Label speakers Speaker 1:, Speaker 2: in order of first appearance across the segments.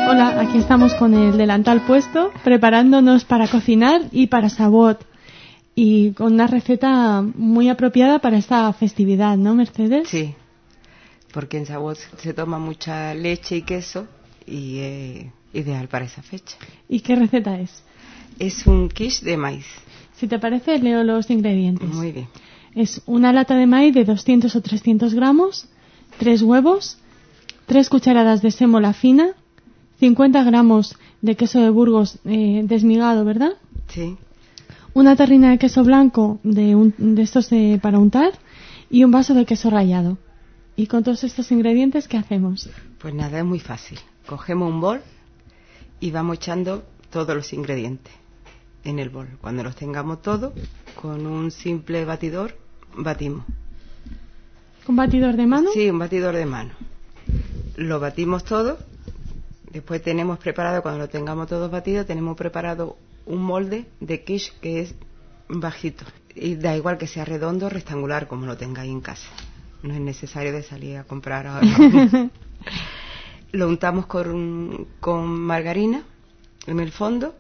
Speaker 1: Hola, aquí estamos con el delantal puesto, preparándonos para cocinar y para Shavuot. Y con una receta muy apropiada para esta festividad, ¿no, Mercedes?
Speaker 2: Sí, porque en Shavuot se toma mucha leche y queso y es ideal para esa fecha.
Speaker 1: ¿Y qué receta es?
Speaker 2: Es un quiche de maíz.
Speaker 1: Si te parece, leo los ingredientes.
Speaker 2: Muy bien.
Speaker 1: Es una lata de maíz de 200 o 300 gramos, 3 huevos, 3 cucharadas de sémola fina, 50 gramos de queso de Burgos desmigado, ¿verdad?
Speaker 2: Sí.
Speaker 1: Una tarrina de queso blanco de estos para untar y un vaso de queso rallado. ¿Y con todos estos ingredientes qué hacemos?
Speaker 2: Pues nada, es muy fácil. Cogemos un bol y vamos echando todos los ingredientes en el bol. Cuando los tengamos todos, con un simple batidor, batimos.
Speaker 1: ¿Con batidor de mano?
Speaker 2: Sí, un batidor de mano. Lo batimos todo. Después tenemos preparado, cuando lo tengamos todos batidos, tenemos preparado un molde de quiche que es bajito. Y da igual que sea redondo o rectangular, como lo tengáis en casa. No es necesario de salir a comprar ahora. Lo untamos con margarina en el fondo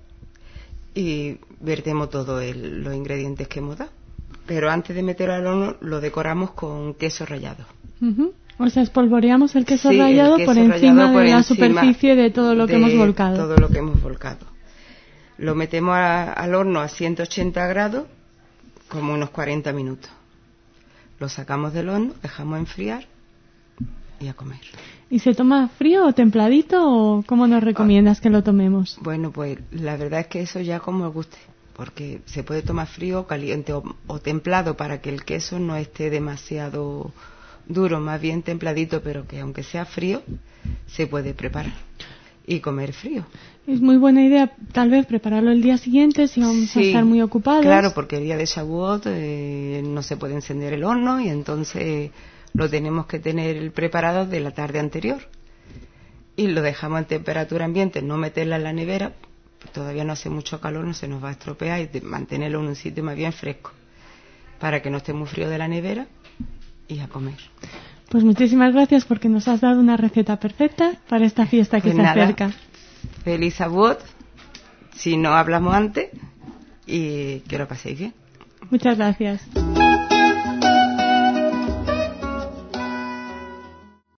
Speaker 2: y vertemos todos los ingredientes que hemos dado. Pero antes de meterlo al horno, lo decoramos con queso rallado.
Speaker 1: Uh-huh. O sea, espolvoreamos el queso
Speaker 2: sí,
Speaker 1: rallado
Speaker 2: el queso
Speaker 1: por encima
Speaker 2: rallado
Speaker 1: de la superficie de todo lo que hemos volcado.
Speaker 2: Todo lo que hemos volcado. Lo metemos al horno a 180 grados, como unos 40 minutos. Lo sacamos del horno, dejamos enfriar y a comer.
Speaker 1: ¿Y se toma frío o templadito o cómo nos recomiendas que lo tomemos?
Speaker 2: Bueno, pues la verdad es que eso ya como os guste, porque se puede tomar frío, caliente o templado para que el queso no esté demasiado duro, más bien templadito, pero que aunque sea frío, se puede preparar y comer frío.
Speaker 1: Es muy buena idea tal vez prepararlo el día siguiente si vamos a estar muy ocupados.
Speaker 2: Claro, porque el día de Shavuot no se puede encender el horno y entonces lo tenemos que tener preparado de la tarde anterior. Y lo dejamos en temperatura ambiente, no meterla en la nevera, todavía no hace mucho calor, no se nos va a estropear, y mantenerlo en un sitio más bien fresco, para que no esté muy frío de la nevera y a comer.
Speaker 1: Pues muchísimas gracias porque nos has dado una receta perfecta para esta fiesta que se acerca.
Speaker 2: Feliz Shavuot, si no hablamos antes, y que lo paséis bien.
Speaker 1: Muchas gracias.